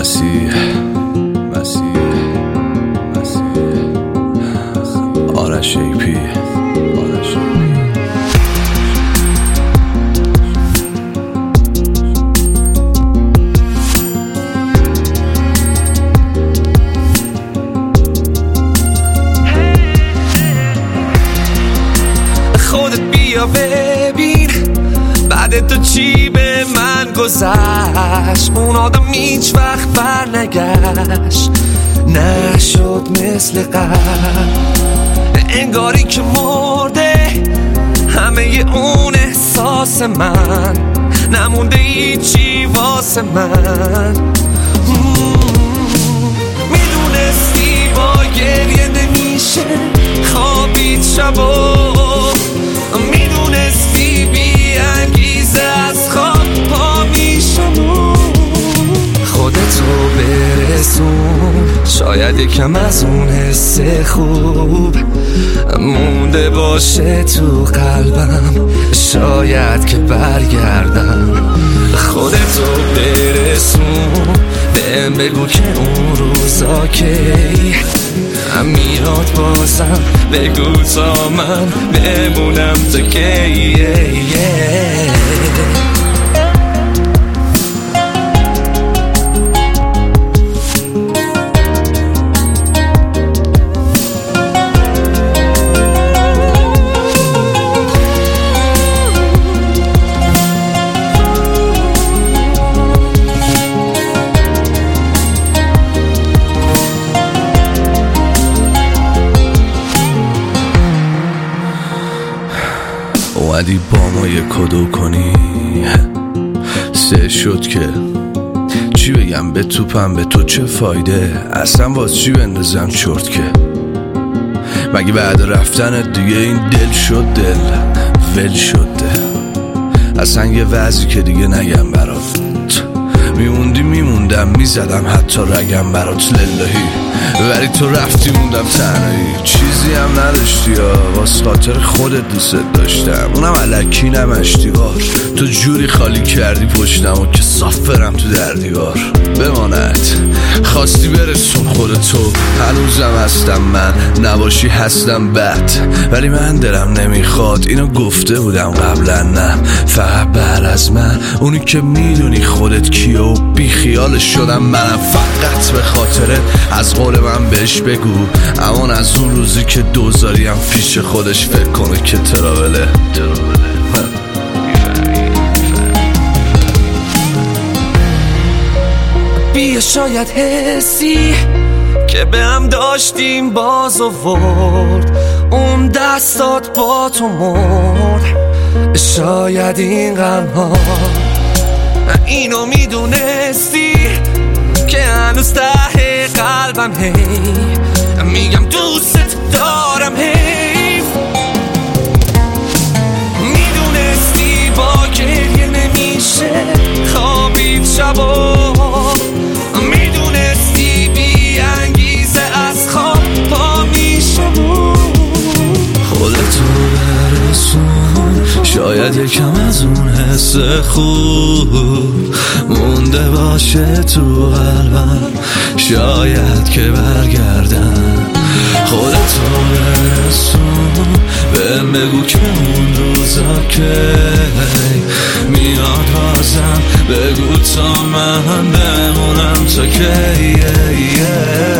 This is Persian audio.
مسیح آرش ایپی خودت بیا ببین بعد تو چی به من گذشت. اون آدم هیچ وقت بر نگشت، نشد مثل قبل، انگاری که مرده همه اون احساس من، نمونده هیچی واسه من. میدونستی با گریه نمیشه خوابید شبا، میدونستی بی انگیزه از خواب پا میشم. خودتو برسون، شاید یکم از اون حس خوب مونده باشه تو قلبم، شاید که برگردم. خودتو برسون، بهم بگو که اون روزا کی میاد بازم، بگو تا من بمونم تا کی. اومدی با ما یه کدو کنی، سه شد که چی بگم به توپم، به تو چه فایده، اصلا باز چی بندازم چرت که مگه بعد رفتنت دیگه این دل شد دل ول شد دل. اصلا یه وضعی که دیگه نگم برات، میموندم میزدم حتی رگم برات للهی، ولی تو رفتی موندم تنهایی، چیزی هم نداشتی یا واسه خاطر خودت دوست داشتم، اونم الکی نمشتیوار، تو جوری خالی کردی پشتم و که صاف برم تو در دیوار. بماند خواستی برسون خودتو، هنوزم هستم من، نباشی هستم بد، ولی من دلم نمیخواد، اینو گفته بودم قبلا، نه فقط بعد از من اونی که میدونی خودت کیه و بی خیالش شدم منم، فقط به خاطرت از قول من بهش بگو امان از اون روزی که دوزاریم پیش خودش فکر کنه که تراوله. بیا شاید حسی که به هم داشتیم باز آورد، اون دستات با تو مرد، شاید این غم ها اینو میدونستی که هنوز ته قلبم هی میگم دوست دارم، حیف میدونستی با گریه نمیشه خوابید شبا، میدونستی بی انگیزه از خواب پا میشم. خودتو برسون، شاید یکم از اون حس خوب مونده باشه تو قلبم، شاید که برگردم. خودتو برسون، بهم بگو که اون روزا که میاد بازم، بگو تا من بمونم تا که